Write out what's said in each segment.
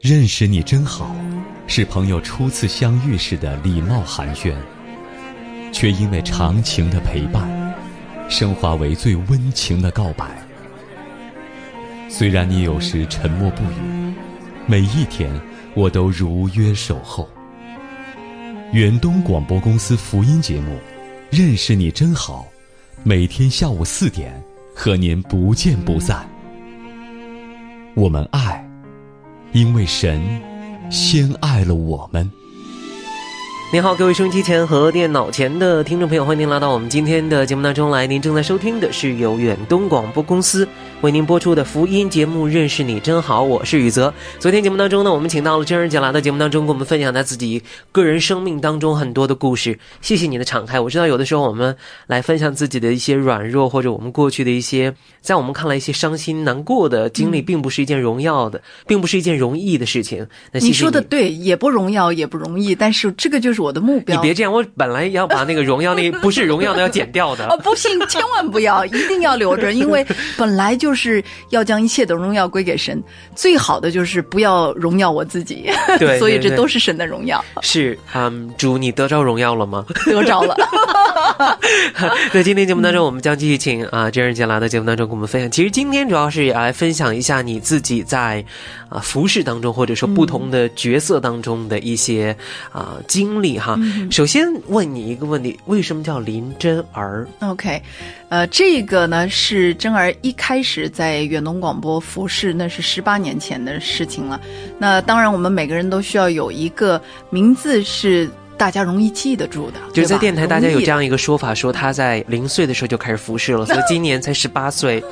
认识你真好，是朋友初次相遇时的礼貌寒暄，却因为长情的陪伴，升华为最温情的告白。虽然你有时沉默不语，每一天我都如约守候。远东广播公司福音节目《认识你真好》，每天下午4点和您不见不散。我们爱，因为神先爱了我们。 您好，各位收音机前和电脑前的听众朋友，欢迎您来到我们今天的节目当中来。您正在收听的是由远东广播公司为您播出的福音节目《认识你真好》，我是宇泽。昨天节目当中呢，我们请到了真儿姐来到节目当中，跟我们分享她自己个人生命当中很多的故事。谢谢你的敞开。我知道有的时候我们来分享自己的一些软弱，或者我们过去的一些在我们看来一些伤心难过的经历，并不是一件荣耀的，并不是一件容易的事情。那谢谢你说的对，也不荣耀，也不容易，但是这个就是我的目标。 你别这样，我本来要把那个荣耀那不是荣耀的要剪掉的。 哦，不行，千万不要，一定要留着，因为本来就是要将一切的荣耀归给神，最好的就是不要荣耀我自己。 对， 所以这都是神的荣耀。 是，主，你得着荣耀了吗？ 得着了。 在今天节目当中，我们将继续请真儿姐来到节目当中跟我们分享。其实今天主要是来分享一下你自己在服事当中，或者说不同的角色当中的一些经历哈。首先问你一个问题，为什么叫林真儿 ？OK， 这个呢是真儿一开始在远东广播服事，那是18年前的事情了。那当然，我们每个人都需要有一个名字是大家容易记得住的， 就在电台大家有这样一个说法，说他在0岁的时候就开始服事了，所以今年才18岁。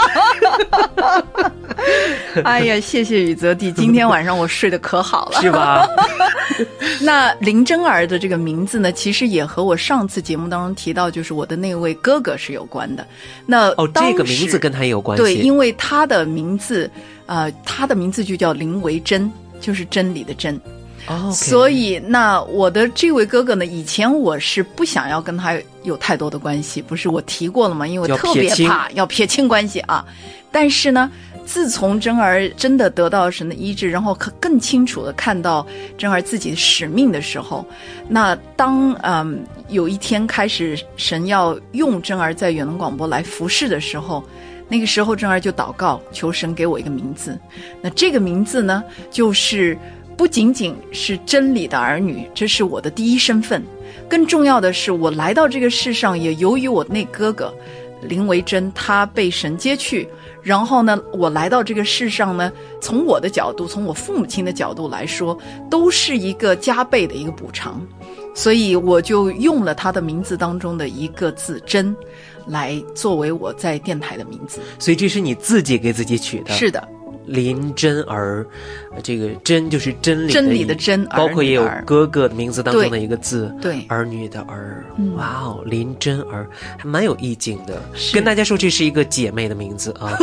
哎呀，谢谢宇泽弟，今天晚上我睡得可好了， 是吧？ 那林真儿的这个名字呢，其实也和我上次节目当中提到，就是我的那位哥哥是有关的。那这个名字跟他有关系？ 对，因为他的名字就叫林维真，就是真理的真。所以那我的这位哥哥呢，以前我是不想要跟他有太多的关系，不是我提过了吗？因为我特别怕要撇清关系啊。但是呢，自从真儿真的得到神的医治，然后更清楚的看到真儿自己的使命的时候，那当有一天开始神要用真儿在远东广播来服事的时候，那个时候真儿就祷告求神给我一个名字。那这个名字呢，就是不仅仅是真理的儿女，这是我的第一身份，更重要的是我来到这个世上也由于我那哥哥林维真他被神接去，然后呢我来到这个世上呢，从我的角度，从我父母亲的角度来说，都是一个加倍的一个补偿，所以我就用了他的名字当中的一个字真来作为我在电台的名字。 所以这是你自己给自己取的？ 是的， 林真儿，这个真就是真理的真， 包括也有哥哥的名字当中的一个字， 对， 儿女的儿。哇哦，林真儿还蛮有意境的。跟大家说，这是一个姐妹的名字啊。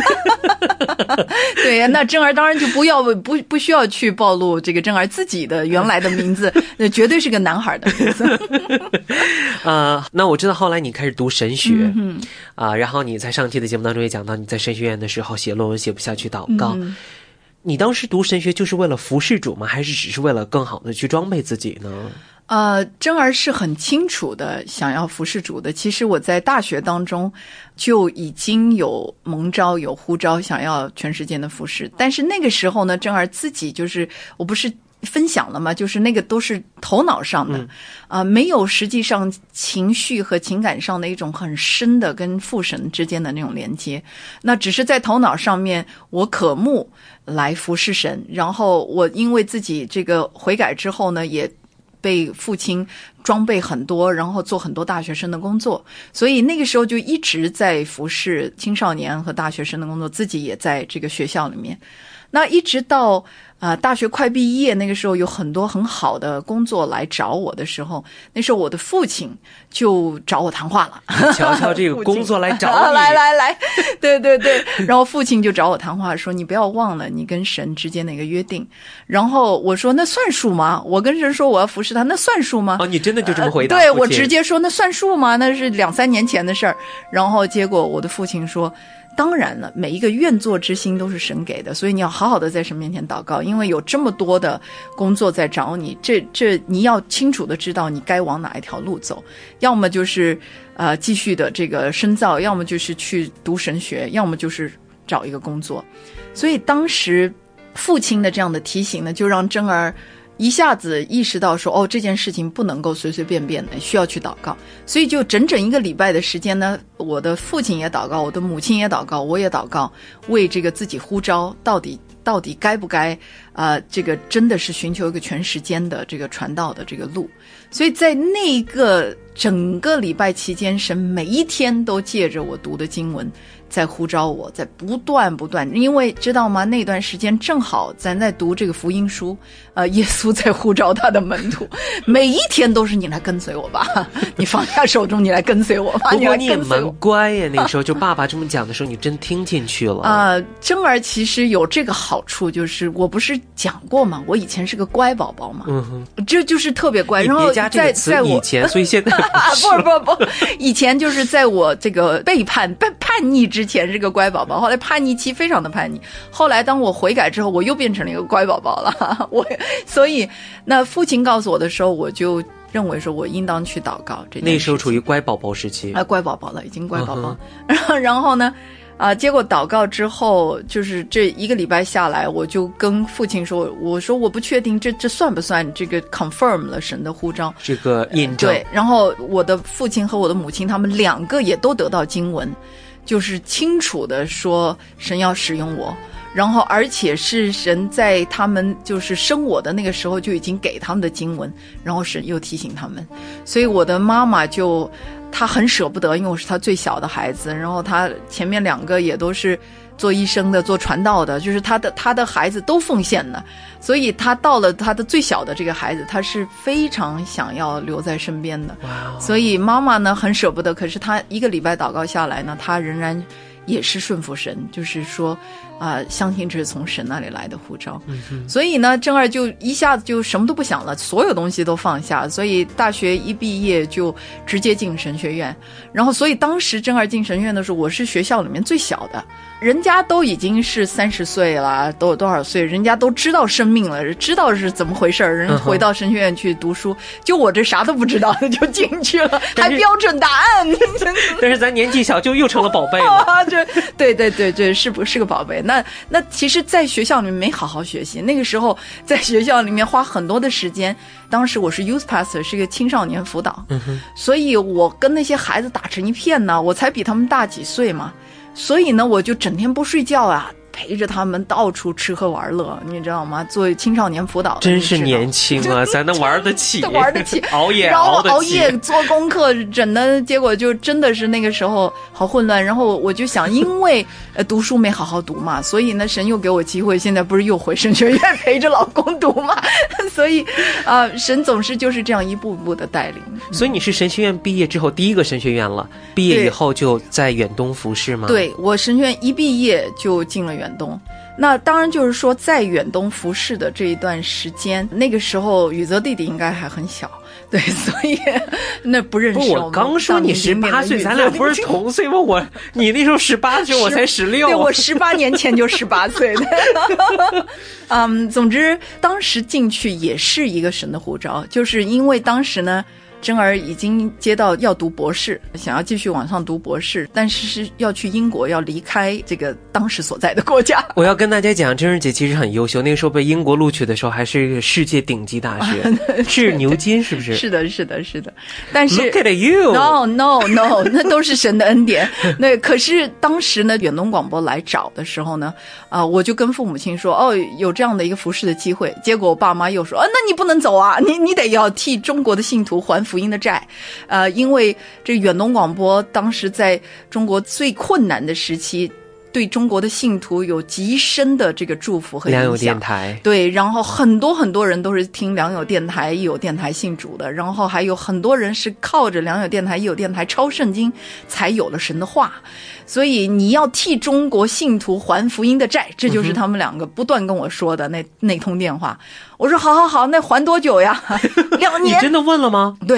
对呀，那真儿当然就不需要去暴露这个真儿自己的原来的名字，那绝对是个男孩的名字。 那我知道后来你开始读神学，然后你在上期的节目当中也讲到，你在神学院的时候写论文写不下去祷告。你当时读神学就是为了服事主吗？还是只是为了更好的去装备自己呢？ 真儿是很清楚的想要服事主的。其实我在大学当中就已经有蒙召有呼召想要全世界的服事，但是那个时候呢，真儿自己就是我不是分享了吗？就是那个都是头脑上的，没有实际上情绪和情感上的一种很深的跟父神之间的那种连接，那只是在头脑上面我渴慕来服侍神，然后我因为自己这个悔改之后呢，也被父亲装备很多，然后做很多大学生的工作，所以那个时候就一直在服侍青少年和大学生的工作，自己也在这个学校里面。那一直到大学快毕业，那个时候有很多很好的工作来找我的时候，那时候我的父亲就找我谈话了。 瞧瞧这个工作来找你。 来，对对对。然后父亲就找我谈话说，你不要忘了你跟神之间的一个约定。然后我说那算数吗？我跟神说我要服侍他，那算数吗？ 你真的就这么回答？ 对，我直接说那算数吗？那是2-3年前的事儿。然后结果我的父亲说，当然了，每一个愿做之心都是神给的，所以你要好好的在神面前祷告， 因为有这么多的工作在找你，这你要清楚的知道你该往哪一条路走，要么就是继续的这个深造，要么就是去读神学，要么就是找一个工作。所以当时父亲的这样的提醒呢，就让珍儿一下子意识到说，这件事情不能够随随便便的，需要去祷告。所以就整整1个礼拜的时间呢，我的父亲也祷告，我的母亲也祷告，我也祷告，为这个自己呼召到底该不该这个真的是寻求一个全时间的这个传道的这个路。所以在那个整个礼拜期间，神每一天都借着我读的经文在呼召我，在不断，因为知道吗？那段时间正好咱在读这个福音书，耶稣在呼召他的门徒，每一天都是你来跟随我吧，你放下手中，你来跟随我吧。 不过你也蛮乖呀，那个时候就爸爸这么讲的时候，你真听进去了。 珍儿其实有这个好处，就是我不是讲过吗？我以前是个乖宝宝嘛，这就是特别乖。然后在以前，所以现在不，以前就是在我这个叛逆之前是个乖宝宝，后来叛逆期非常的叛逆，后来当我悔改之后，我又变成了一个乖宝宝了。所以那父亲告诉我的时候，我就认为说我应当去祷告。 那时候处于乖宝宝时期， 乖宝宝了，已经乖宝宝。然后呢？结果祷告之后，就是这1个礼拜下来，我就跟父亲说，我说我不确定这算不算这个 confirm 了神的呼召， 这个印证。 对，然后我的父亲和我的母亲他们2个也都得到经文，就是清楚的说神要使用我，然后而且是神在他们就是生我的那个时候就已经给他们的经文，然后神又提醒他们，所以我的妈妈她很舍不得，因为我是她最小的孩子，然后她前面2个也都是做医生的，做传道的，就是她的孩子都奉献了，所以她到了她的最小的这个孩子，她是非常想要留在身边的。所以妈妈呢很舍不得，可是她1个礼拜祷告下来呢，她仍然也是顺服神，就是说相信这是从神那里来的呼召。所以呢，珍儿就一下子就什么都不想了，所有东西都放下，所以大学一毕业就直接进神学院。然后所以当时珍儿进神学院的时候，我是学校里面最小的，人家都已经是30岁了，都有多少岁，人家都知道生命了，知道是怎么回事，人回到神学院去读书，就我这啥都不知道就进去了，还标准答案。 但是咱年纪小就又成了宝贝了。 对，是个宝贝。那其实在学校里面没好好学习，那个时候在学校里面花很多的时间，当时我是 youth pastor， 是个青少年辅导，所以我跟那些孩子打成一片呢，我才比他们大几岁嘛，所以呢我就整天不睡觉啊，陪着他们到处吃喝玩乐，你知道吗？作为青少年辅导真是年轻啊，咱能玩得起熬夜然后熬夜做功课，整的结果就真的是那个时候好混乱。然后我就想，因为读书没好好读嘛，所以呢神又给我机会，现在不是又回神学院陪着老公读嘛，所以神总是就是这样一步步的带领。 所以你是神学院毕业之后第1个神学院了，毕业以后就在远东服侍吗？ 对，我神学院一毕业就进了远东。那当然就是说在远东服侍的这一段时间，那个时候宇泽弟弟应该还很小，对，所以那不认识。 我刚说你18岁，咱俩不是同岁吗？你那时候18岁，我才16。 对，我18年前就18岁的。总之当时进去也是一个神的呼召，就是因为当时呢珍儿已经接到要读博士，想要继续往上读博士，但是要去英国，要离开这个当时所在的国家。 我要跟大家讲，珍儿姐其实很优秀，那个时候被英国录取的时候还是一个世界顶级大学，是牛津是不是？ 是的。但是 Look at you， No， 那都是神的恩典。那可是当时呢，远东广播来找的时候呢，我就跟父母亲说，有这样的一个服侍的机会。结果我爸妈又说，那你不能走啊，你得要替中国的信徒还福音的债，因为这远东广播当时在中国最困难的时期，对中国的信徒有极深的这个祝福和影响。 良友电台， 对，然后很多人都是听良友电台、义友电台信主的，然后还有很多人是靠着良友电台、义友电台抄圣经才有了神的话。所以你要替中国信徒还福音的债，这就是他们2个不断跟我说的那通电话。我说好，那还多久呀？2年。 你真的问了吗？ 对，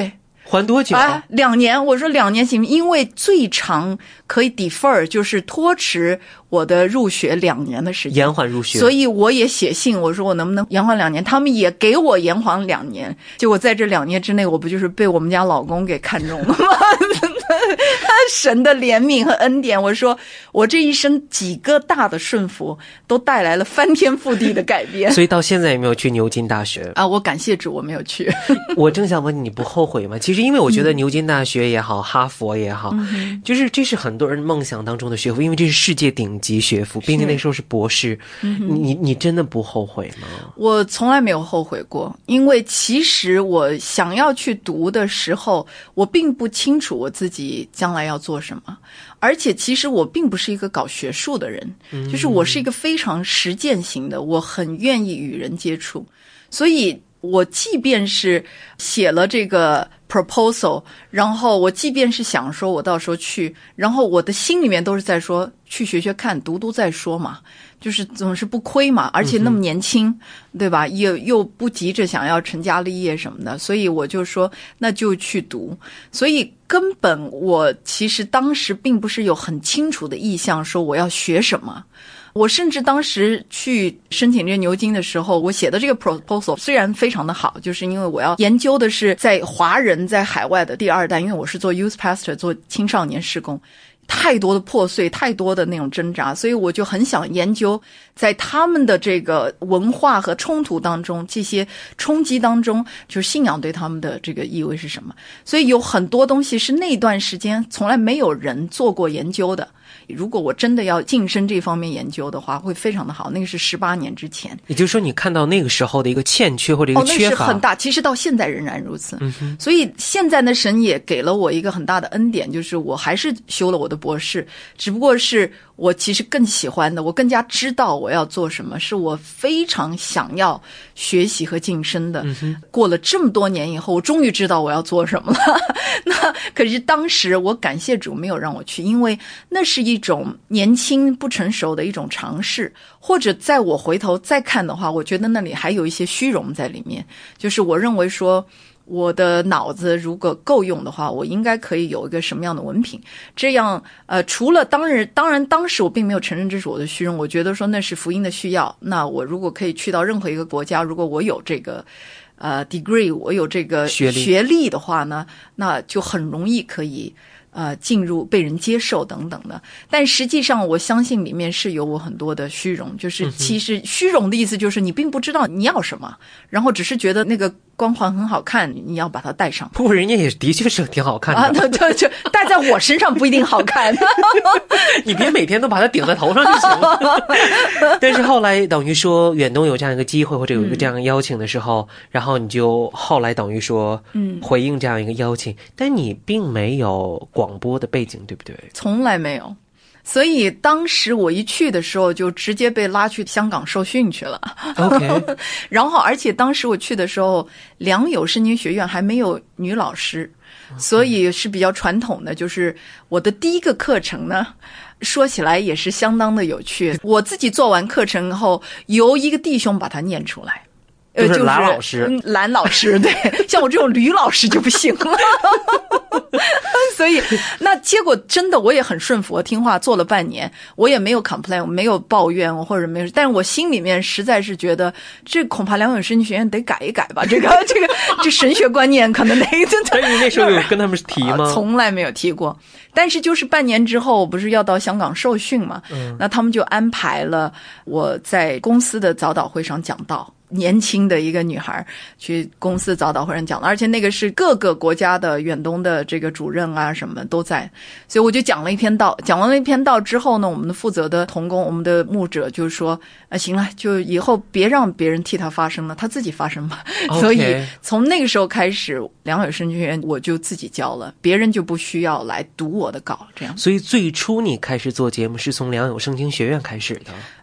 还多久 ？2年。我说2年行，因为最长可以 defer， 就是拖迟我的入学2年的时间， 延缓入学。 所以我也写信，我说我能不能延缓2年，他们也给我延缓2年。结果在这2年之内，我不就是被我们家老公给看中了吗？神的怜悯和恩典，我说我这一生几个大的顺服都带来了翻天覆地的改变。 所以到现在也没有去牛津大学啊？我感谢主，我没有去。 我正想问你不后悔吗？其实因为我觉得牛津大学也好，哈佛也好，就是这是很多人梦想当中的学府，因为这是世界顶级学府，并且那时候是博士。你真的不后悔吗？ 我从来没有后悔过，因为其实我想要去读的时候，我并不清楚我自己将来要做什么，而且其实我并不是一个搞学术的人，就是我是一个非常实践型的，我很愿意与人接触，所以我即便是写了这个 proposal， 然后我即便是想说我到时候去，然后我的心里面都是在说去学学看，读再说嘛，就是总是不亏嘛，而且那么年轻，对吧？又不急着想要成家立业什么的，所以我就说那就去读。所以根本我其实当时并不是有很清楚的意向说我要学什么。我甚至当时去申请这个牛津的时候，我写的这个 proposal 虽然非常的好，就是因为我要研究的是在华人在海外的第2代，因为我是做 youth pastor， 做青少年事工，太多的破碎，太多的那种挣扎，所以我就很想研究在他们的这个文化和冲突当中，这些冲击当中，就是信仰对他们的这个意味是什么。所以有很多东西是那段时间从来没有人做过研究的。如果我真的要晋升这方面研究的话，会非常的好。那个是18年之前。 也就是说你看到那个时候的一个欠缺或者一个缺乏。 那是很大，其实到现在仍然如此。所以现在的神也给了我一个很大的恩典，就是我还是修了我的博士，只不过是我其实更喜欢的，我更加知道我要做什么，是我非常想要学习和晋升的。过了这么多年以后，我终于知道我要做什么了。那可是当时我感谢主没有让我去，因为那是一种年轻不成熟的一种尝试，或者在我回头再看的话，我觉得那里还有一些虚荣在里面，就是我认为说我的脑子如果够用的话，我应该可以有一个什么样的文凭，这样除了当然当时我并没有承认这是我的虚荣，我觉得说那是福音的需要，那我如果可以去到任何一个国家，如果我有这个degree， 我有这个学历的话呢，那就很容易可以进入被人接受等等的。但实际上我相信里面是有我很多的虚荣，就是其实虚荣的意思就是你并不知道你要什么，然后只是觉得那个光环很好看，你要把它带上。 不过人家也的确是挺好看的就戴在我身上不一定好看。 你别每天都把它顶在头上就行了。但是后来等于说远东有这样一个机会或者有一个这样的邀请的时候，然后你就后来等于说回应这样一个邀请，但你并没有广播的背景，对不对？ 从来没有。所以当时我一去的时候就直接被拉去香港受训去了。 OK。 然后而且当时我去的时候，良友圣经学院还没有女老师，所以是比较传统的，就是我的第一个课程呢，说起来也是相当的有趣。我自己做完课程后，由一个弟兄把它念出来。 就是蓝老师， 蓝老师，对，像我这种吕老师就不行了。所以那结果真的我也很顺服听话，做了半年，我也没有 complain， 我没有抱怨或者没有，但是我心里面实在是觉得这恐怕良友神学院得改一改吧，这神学观念可能得。 所以你那时候有跟他们提吗？ 从来没有提过。但是就是半年之后，不是要到香港受训嘛，那他们就安排了我在公司的早祷会上讲道。年轻的一个女孩去公司早祷会上讲了，而且那个是各个国家的远东的这个主任啊什么都在，所以我就讲了一篇道。讲完了一篇道之后呢，我们的负责的同工，我们的牧者就说行了，就以后别让别人替他发声了，他自己发声吧。 Okay. 所以从那个时候开始，良友神学院我就自己教了，别人就不需要来读我的稿，这样。 所以最初你开始做节目是从良友圣经学院开始的。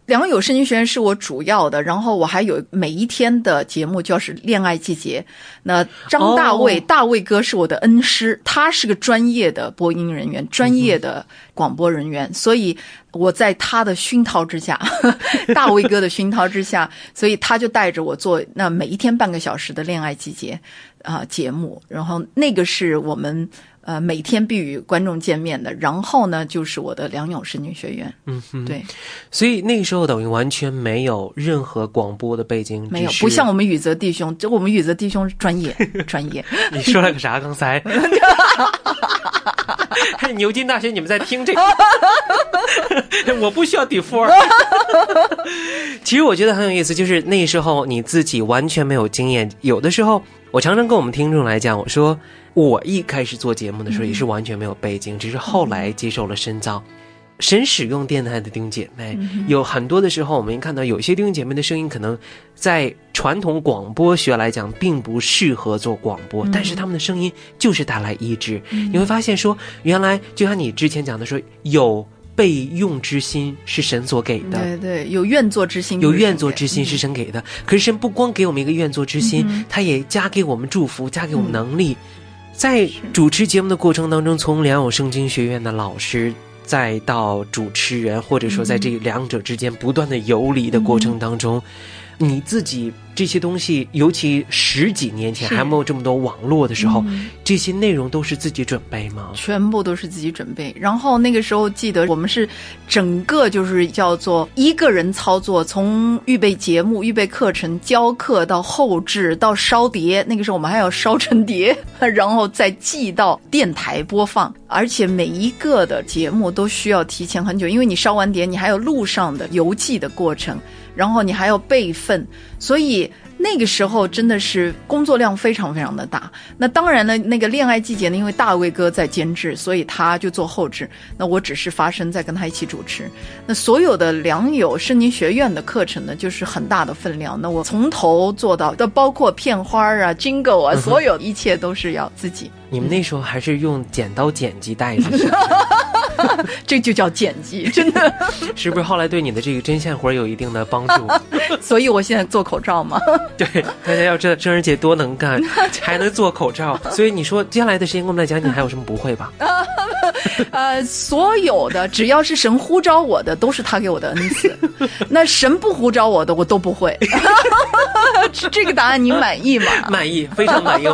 良友圣经学院是我主要的，然后我还有每一天的节目就是恋爱季节。那张大卫，大卫哥是我的恩师，他是个专业的播音人员，专业的广播人员，所以我在他的熏陶之下，大卫哥的熏陶之下，所以他就带着我做那每一天半个小时的恋爱季节节目，然后那个是我们每天必与观众见面的，然后呢就是我的良友圣经学院。对， 所以那个时候等于完全没有任何广播的背景， 没有，不像我们宇泽弟兄，我们宇泽弟兄是专业专业。 你说了个啥刚才？牛津大学你们在听这个？我不需要 D4。其实我觉得很有意思，就是那时候你自己完全没有经验，有的时候我常常跟我们听众来讲，我说我一开始做节目的时候也是完全没有背景，只是后来接受了深造。神使用电台的弟兄姐妹，有很多的时候我们看到有些弟兄姐妹的声音可能在传统广播学来讲并不适合做广播，但是他们的声音就是带来医治。你会发现说原来就像你之前讲的说，有备用之心是神所给的， 对对，有愿作之心， 有愿作之心是神给的。可是神不光给我们一个愿作之心，他也加给我们祝福，加给我们能力。在主持节目的过程当中，从良友圣经学院的老师再到主持人，或者说在这两者之间不断的游离的过程当中，你自己这些东西，尤其10几年前还没有这么多网络的时候，这些内容都是自己准备吗？ 全部都是自己准备。然后那个时候记得我们是整个就是叫做一个人操作，从预备节目、预备课程、教课到后制到烧碟，那个时候我们还要烧成碟，然后再寄到电台播放。而且每一个的节目都需要提前很久，因为你烧完碟，你还有路上的邮寄的过程，然后你还要备份，所以那个时候真的是工作量非常非常的大。那当然呢，那个恋爱季节呢，因为大卫哥在监制，所以他就做后制，那我只是发声在跟他一起主持。那所有的良友圣经学院的课程呢，就是很大的分量，那我从头做到的，包括片花啊、jingle 啊，所有一切都是要自己。 你们那时候还是用剪刀剪辑带着这就叫剪辑，真的。 是不是后来对你的这个针线活有一定的帮助？ 所以我现在做口罩嘛。 对，大家要知道郑儿姐多能干，还能做口罩。所以你说接下来的时间跟我们来讲，你还有什么不会吧？ 所有的只要是神呼召我的，都是他给我的恩赐。那神不呼召我的，我都不会。这个答案你满意吗？ 满意，非常满意。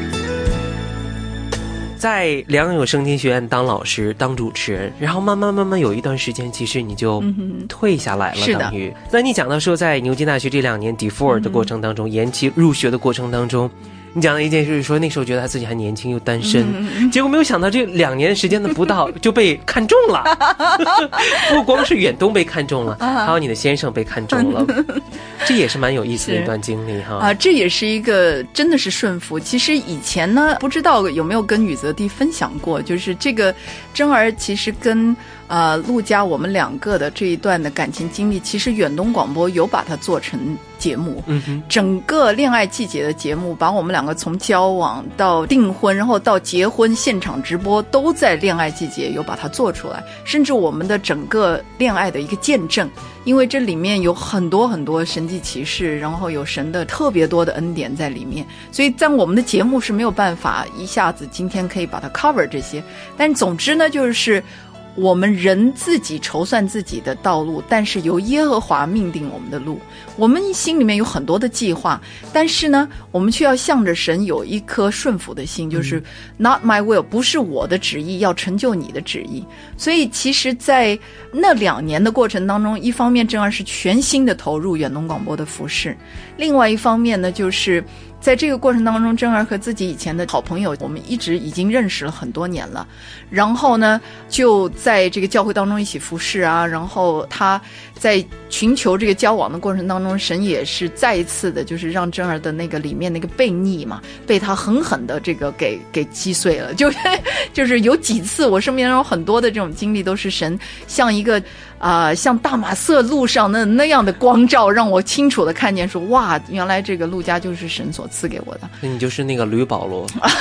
在良友圣经学院当老师当主持人，然后慢慢有一段时间其实你就退下来了，等于。那你讲到说在牛津大学这2年 D4 的过程当中，延期入学的过程当中，你讲的一件事是说那时候觉得他自己还年轻又单身，结果没有想到这2年时间的不到就被看中了。不光是远东被看中了，还有你的先生被看中了。这也是蛮有意思的一段经历哈。 这也是一个真的是顺服。其实以前呢，不知道有没有跟宇泽弟分享过，就是这个真儿其实跟陆家我们2个的这一段的感情经历，其实远东广播有把它做成节目。整个恋爱季节的节目，把我们2个从交往到订婚，然后到结婚现场直播，都在恋爱季节有把它做出来，甚至我们的整个恋爱的一个见证。因为这里面有很多很多神迹奇事，然后有神的特别多的恩典在里面，所以在我们的节目是没有办法一下子今天可以把它 cover 这些。但总之呢，就是我们人自己筹算自己的道路，但是由耶和华命定我们的路。我们心里面有很多的计划，但是呢，我们却要向着神有一颗顺服的心，就是 not my will， 不是我的旨意，要成就你的旨意。所以其实在那2年的过程当中，一方面正儿是全心的投入远东广播的服事，另外一方面呢，就是在这个过程当中，真儿和自己以前的好朋友，我们一直已经认识了很多年了。然后呢，就在这个教会当中一起服事啊。然后他在寻求这个交往的过程当中，神也是再一次的，就是让真儿的那个里面那个悖逆嘛，被他狠狠的这个给击碎了。就是有几次，我身边有很多的这种经历，都是神像一个像大马色路上那样的光照，让我清楚的看见说，哇，原来这个路加就是神所赐给我的。 那你就是那个吕保罗。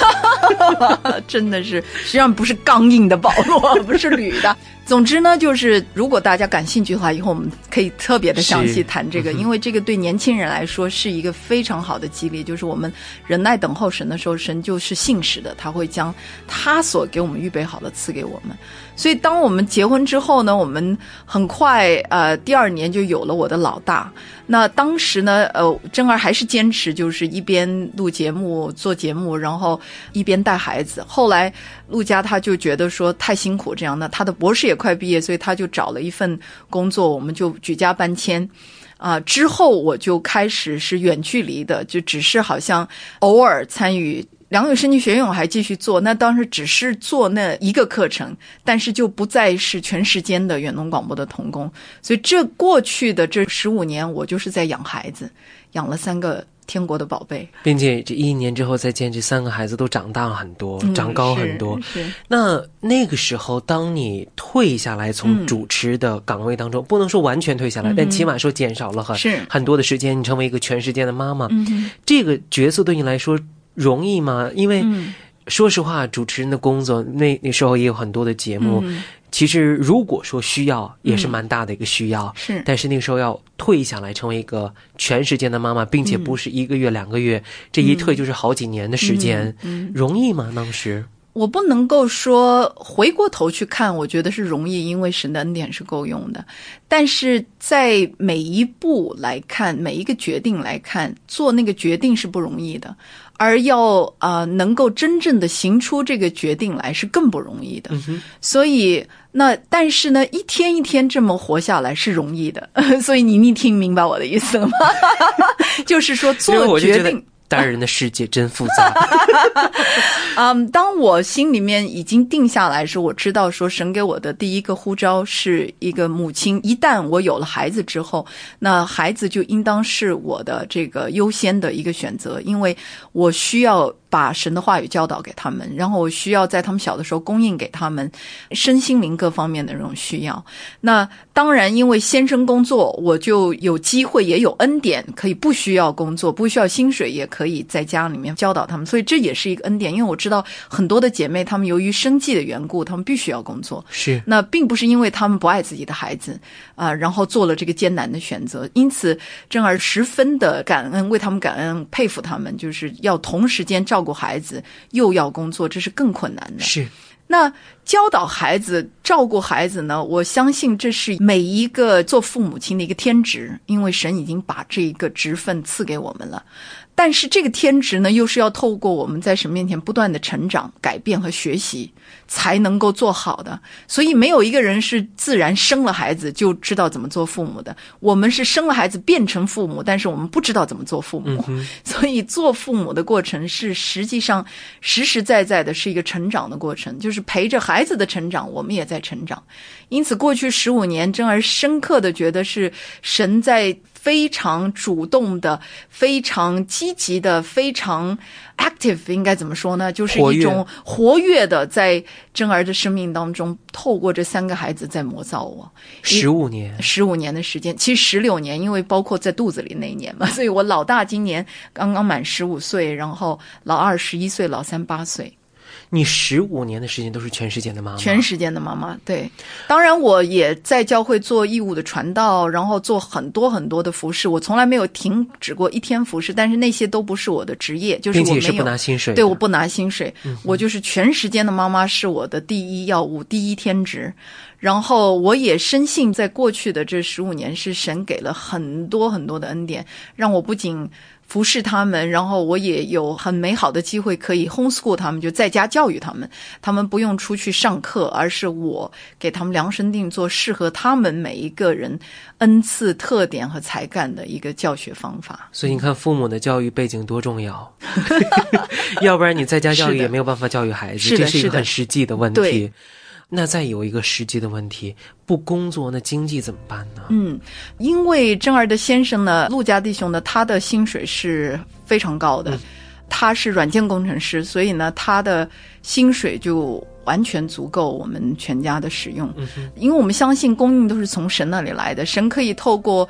真的是，实际上不是刚硬的保罗，不是铝的。总之呢，就是如果大家感兴趣的话，以后我们可以特别的详细谈这个，因为这个对年轻人来说是一个非常好的激励，就是我们忍耐等候神的时候，神就是信实的，他会将他所给我们预备好的赐给我们。所以当我们结婚之后呢，我们很快第2年就有了我的老大。那当时呢珍儿还是坚持就是一边录节目做节目，然后一边带孩子。后来陆家他就觉得说太辛苦这样的，他的博士也快毕业，所以他就找了一份工作，我们就举家搬迁。之后我就开始是远距离的，就只是好像偶尔参与良友神经学院，我还继续做，那当时只是做那一个课程，但是就不再是全时间的远东广播的同工。所以这过去的这15年，我就是在养孩子，养了3个天国的宝贝， 并且这1年之后再见，这3个孩子都长大很多，长高很多。 是那个时候，当你退下来从主持的岗位当中，不能说完全退下来，但起码说减少了很多的时间，你成为一个全时间的妈妈。这个角色对你来说容易吗？因为说实话，主持人的工作那时候也有很多的节目，其实如果说需要也是蛮大的一个需要， 是。 但是那个时候要退下来成为一个全时间的妈妈，并且不是1个月2个月，这一退就是好几年的时间，容易吗？当时我不能够说回过头去看我觉得是容易，因为神的恩典是够用的，但是在每一步来看，每一个决定来看，做那个决定是不容易的，而要能够真正的行出这个决定来是更不容易的。所以但是呢，一天一天这么活下来是容易的。所以你听明白我的意思了吗？就是说做决定， 大人的世界真复杂。 当我心里面已经定下来时，我知道说神给我的第一个呼召是一个母亲，一旦我有了孩子之后，那孩子就应当是我的这个优先的一个选择，因为我需要把神的话语教导给他们，然后我需要在他们小的时候供应给他们身心灵各方面的这种需要。那当然因为先生工作，我就有机会也有恩典可以不需要工作，不需要薪水，也可以在家里面教导他们，所以这也是一个恩典。因为我知道很多的姐妹她们由于生计的缘故，她们必须要工作， 是。 那并不是因为她们不爱自己的孩子然后做了这个艰难的选择。因此珍儿十分的感恩，为他们感恩，佩服他们，就是要同时间照顾孩子又要工作，这是更困难的。 是。 那教导孩子照顾孩子呢，我相信这是每一个做父母亲的一个天职，因为神已经把这个职分赐给我们了。但是这个天职呢，又是要透过我们在神面前不断的成长、改变和学习才能够做好的。所以没有一个人是自然生了孩子就知道怎么做父母的，我们是生了孩子变成父母，但是我们不知道怎么做父母。所以做父母的过程是实际上实实在在的是一个成长的过程，就是陪着孩子的成长，我们也在成长。因此过去15年，珍儿深刻的觉得是神在非常主动的、非常积极的、非常 active， 应该怎么说呢？就是一种活跃的，在珍儿的生命当中，透过这3个孩子在磨造我。15年的时间，其实16年，因为包括在肚子里那一年嘛，所以我老大今年刚刚满15岁，然后老二11岁，老三8岁。 你15年的时间都是全时间的妈妈？全时间的妈妈，对。当然我也在教会做义务的传道，然后做很多很多的服事，我从来没有停止过一天服事，但是那些都不是我的职业，就是我没有， 并且是不拿薪水的。 对，我不拿薪水，我就是全时间的妈妈，是我的第一要务，第一天职。然后我也深信在过去的这15年是神给了很多很多的恩典，让我不仅服侍他们，然后我也有很美好的机会可以 homeschool 他们，就在家教育他们，他们不用出去上课，而是我给他们量身定做适合他们每一个人恩赐特点和才干的一个教学方法。 所以你看父母的教育背景多重要。要不然你在家教育也没有办法教育孩子，这是一个很实际的问题。那再有一个实际的问题，不工作那经济怎么办呢？ 因为珍儿的先生呢，陆家弟兄呢，他的薪水是非常高的，他是软件工程师，所以呢他的薪水就完全足够我们全家的使用。因为我们相信供应都是从神那里来的，神可以透过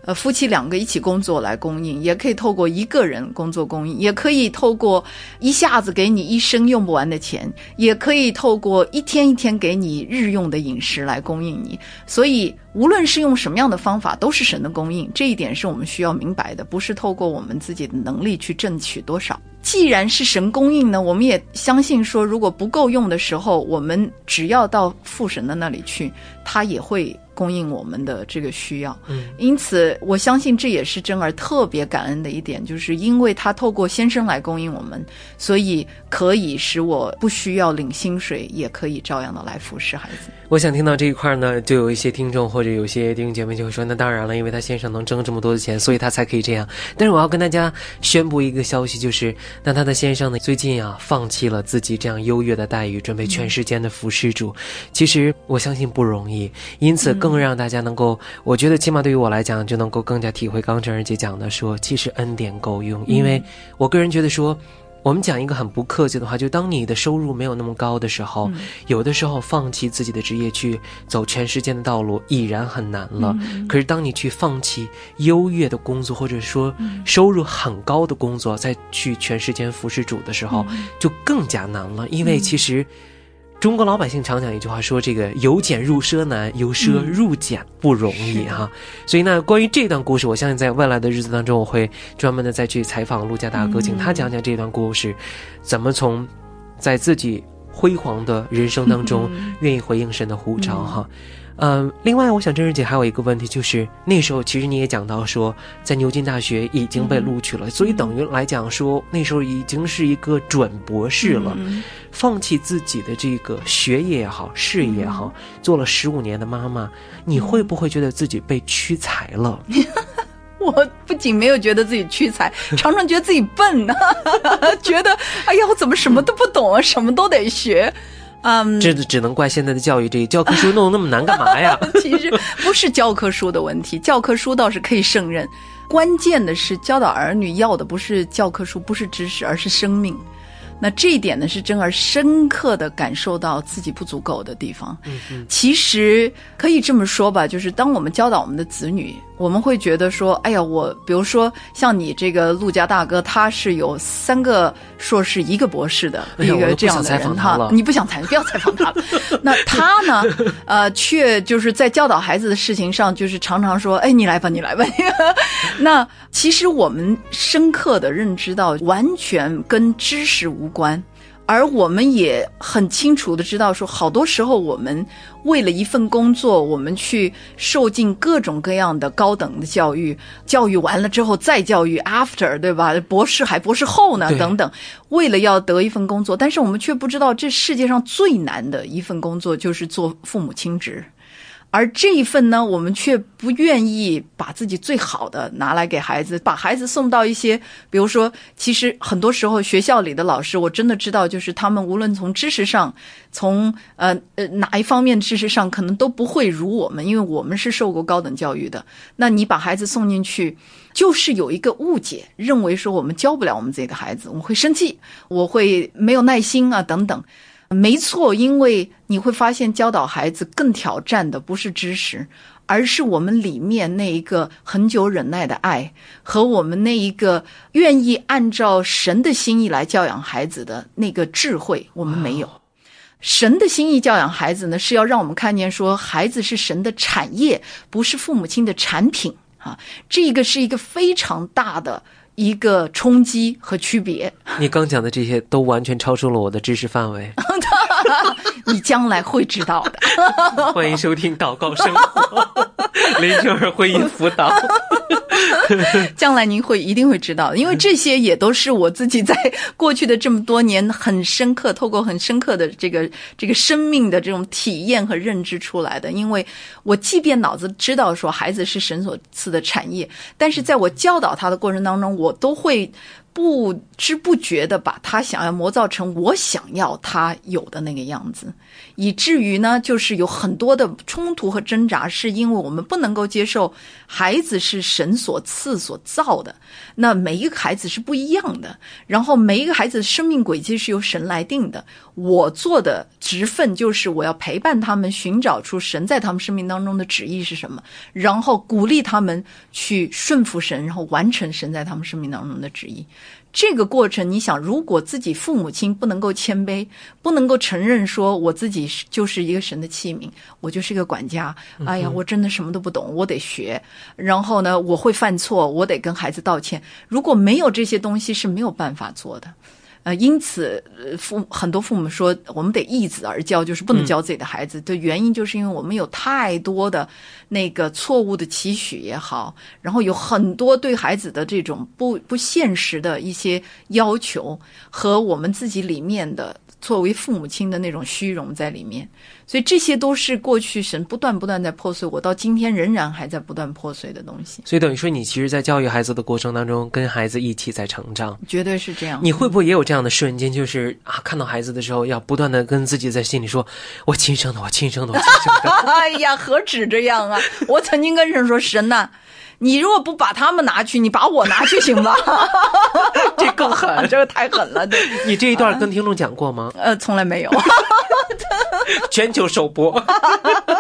夫妻2个一起工作来供应，也可以透过1个人工作供应，也可以透过一下子给你一生用不完的钱，也可以透过一天一天给你日用的饮食来供应你。所以无论是用什么样的方法，都是神的供应，这一点是我们需要明白的，不是透过我们自己的能力去挣取多少。既然是神供应呢，我们也相信说，如果不够用的时候，我们只要到父神的那里去，他也会供应我们的这个需要。因此我相信这也是珍儿特别感恩的一点，就是因为他透过先生来供应我们，所以可以使我不需要领薪水，也可以照样的来服侍孩子。 我想听到这一块呢，就有一些听众或者有些弟兄姐妹就会说，那当然了，因为他先生能挣这么多的钱，所以他才可以这样。但是我要跟大家宣布一个消息，就是那他的先生呢，最近放弃了自己这样优越的待遇，准备全时间的服侍主。其实我相信不容易，因此更让大家能够，我觉得起码对于我来讲，就能够更加体会刚珍儿姐讲的说，其实恩典够用。因为我个人觉得说，我们讲一个很不客气的话，就当你的收入没有那么高的时候，有的时候放弃自己的职业去走全时间的道路已然很难了。可是当你去放弃优越的工作，或者说收入很高的工作，再去全时间服侍主的时候，就更加难了。因为其实中国老百姓常讲一句话说，这个由俭入奢难，由奢入俭不容易哈。所以呢，关于这段故事，我相信在未来的日子当中，我会专门的再去采访陆家大哥，请他讲讲这段故事，怎么从在自己辉煌的人生当中愿意回应神的呼召哈。另外我想珍儿姐还有一个问题，就是那时候其实你也讲到说，在牛津大学已经被录取了，所以等于来讲说那时候已经是一个准博士了，放弃自己的这个学业也好，事业也好，做了15年的妈妈，你会不会觉得自己被屈才了？ 我不仅没有觉得自己屈才，常常觉得自己笨觉得哎呀，我怎么什么都不懂啊，什么都得学。 这只能怪现在的教育，这教科书弄那么难干嘛呀？ 其实不是教科书的问题，教科书倒是可以胜任，关键的是教导儿女要的不是教科书，不是知识，而是生命。那这一点呢，是珍儿深刻的感受到自己不足够的地方。其实可以这么说吧，就是当我们教导我们的子女，我们会觉得说，哎呀，我比如说像你这个陆家大哥，他是有3个硕士1个博士的一个这样的人哈，你不想采访，不要采访他了。那他呢，却就是在教导孩子的事情上，就是常常说，哎，你来吧，你来吧。那其实我们深刻的认知到，完全跟知识无关。而我们也很清楚的知道说，好多时候我们为了一份工作，我们去受尽各种各样的高等的教育，教育完了之后再教育 after， 对吧？博士还博士后呢等等，为了要得一份工作，但是我们却不知道这世界上最难的一份工作就是做父母亲职。而这一份呢，我们却不愿意把自己最好的拿来给孩子，把孩子送到一些，比如说，其实很多时候学校里的老师，我真的知道，就是他们无论从知识上，从哪一方面知识上，可能都不会如我们，因为我们是受过高等教育的。那你把孩子送进去，就是有一个误解，认为说我们教不了我们自己的孩子，我们会生气，我会没有耐心啊等等。没错，因为你会发现教导孩子更挑战的不是知识，而是我们里面那一个很久忍耐的爱，和我们那一个愿意按照神的心意来教养孩子的那个智慧，我们没有。神的心意教养孩子呢，是要让我们看见说，孩子是神的产业，不是父母亲的产品啊，这个是一个非常大的一个冲击和区别。 你刚讲的这些都完全超出了我的知识范围。 你将来会知道的。 欢迎收听祷告生活，林珍儿婚姻辅导。 将来您一定会知道的，因为这些也都是我自己在过去的这么多年很深刻，透过很深刻的这个生命的这种体验和认知出来的。因为我即便脑子知道说孩子是神所赐的产业，但是在我教导他的过程当中，我都会不知不觉的把他想要磨造成我想要他有的那个样子，以至于呢，就是有很多的冲突和挣扎，是因为我们不能够接受孩子是神所赐所造的，那每一个孩子是不一样的，然后每一个孩子的生命轨迹是由神来定的，我做的职分就是我要陪伴他们寻找出神在他们生命当中的旨意是什么，然后鼓励他们去顺服神，然后完成神在他们生命当中的旨意。这个过程，你想，如果自己父母亲不能够谦卑，不能够承认说我自己就是一个神的器皿，我就是一个管家，哎呀，我真的什么都不懂，我得学，然后呢，我会犯错，我得跟孩子道歉。如果没有这些东西是没有办法做的。因此很多父母说我们得易子而教，就是不能教自己的孩子的原因，就是因为我们有太多的那个错误的期许也好，然后有很多对孩子的这种不现实的一些要求，和我们自己里面的作为父母亲的那种虚荣在里面，所以这些都是过去神不断在破碎，我到今天仍然还在不断破碎的东西。 所以等于说你其实在教育孩子的过程当中跟孩子一起在成长。 绝对是这样。 你会不会也有这样的瞬间，就是看到孩子的时候要不断的跟自己在心里说，我亲生的我亲生的我亲生的哎呀，何止这样啊，我曾经跟神说，神呐，你如果不把他们拿去，你把我拿去行吧？ 这更狠， 这个太狠了。对， 你这一段跟听众讲过吗？ 从来没有。 全球首播。